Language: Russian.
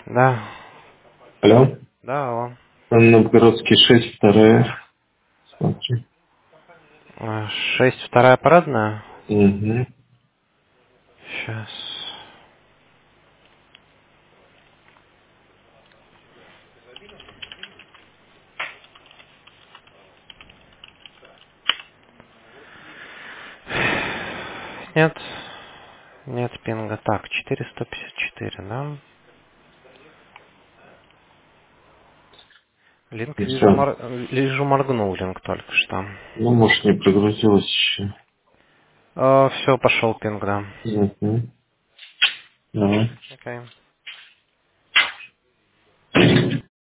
Да, Алло? да, алло. Новгородский 6, вторая. Смотри. 6, вторая парадная. Угу. Сейчас. Нет, нет пинга. Так, 454, да? Линк И вижу, все. вижу, моргнул линк только что. Ну, может, не прогрузилось еще. Все, пошел пинг, да. Угу. Давай. Окей.